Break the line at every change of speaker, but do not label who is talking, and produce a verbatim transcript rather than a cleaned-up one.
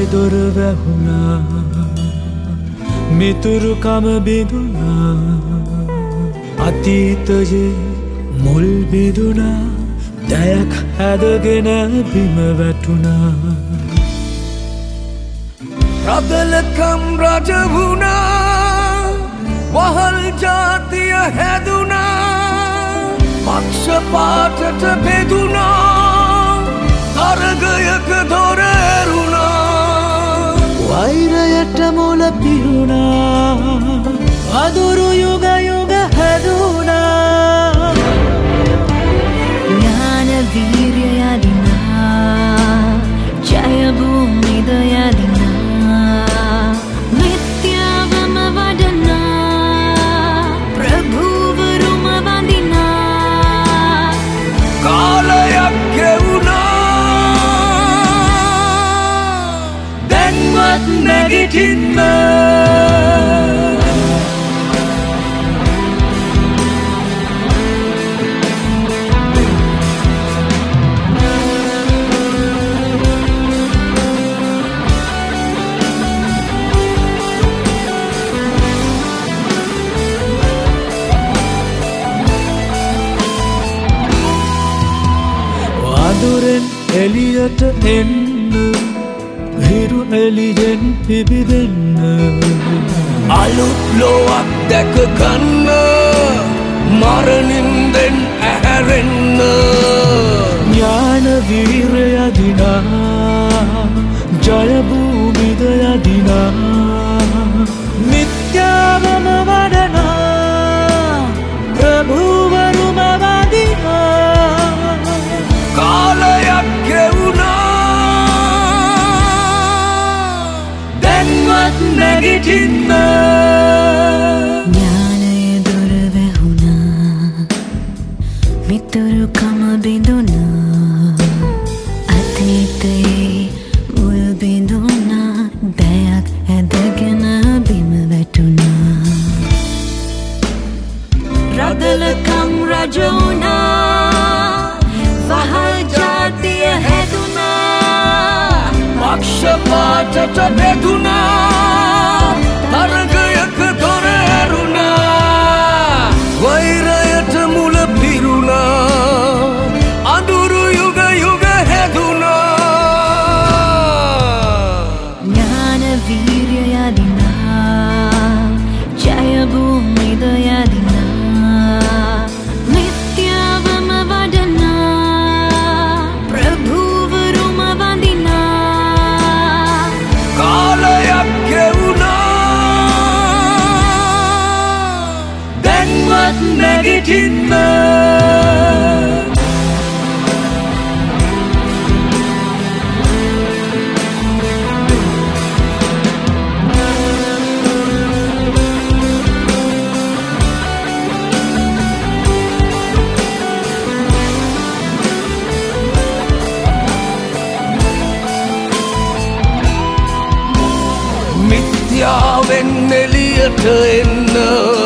දොර වැහුණා මිතුරුකම බිඳුණා අතීතයේ මුල් බිඳුණා දැයක් හැදගෙන බිම වැටුණා රදලකම් රජ වුණා වහල් ජාතිය හැදුණා පක්ෂපාතට බෙදුණා තරගයක දොර ඇරුණා වෛරයට මුල පිරුණා අදුරු යුග යුග හැදුණා
ඥාන වීර්ය යදිනා ජය භූමිද යදිනා නිත්‍යවම වඩනා ප්‍රභූවරුම වඳිනා
කාලයක් ගෙවුණා දැන්වත් නැගිටින්න අඳුරෙන් එළියට එන්න හිරු එළියෙන් පිබිදෙන්න අලුත් ලෝවක් දැක ගන්න මරණින්දෙන් ඇහැරෙන්න ඥාන වීර්ය යදිනා ජය භූමිද යදිනා නිත්‍යවම වඩනා ප්‍රභූවරුම වඳිනා කාලයක් ගෙවුණා දැන්වත් නැගිටින්න
ඥානයේ දොර වැහුණා මිතුරුකම බිඳුණා අතීතයේ මුල් බිඳුණා දැයක් ඇදගෙන බිම වැටුණා රදලකම් රජ වුණා වහල් ජාතිය හැදුනා
පක්ෂපාතට බෙදුණා තරගයක දොර ඇරුණා වෛරයට මුල පිරුණා අඳුරු යුග යුග හැදුණා
ඥාන වීර්ය යදිනා ජය භූමිද යදිනා නිත්‍යවම වඩනා ප්‍රභූවරුම වඳිනා
කාලයක් ගෙවුණා දැන්වත් නැගිටින්න මිත්‍යාවෙන් එළියට එන්න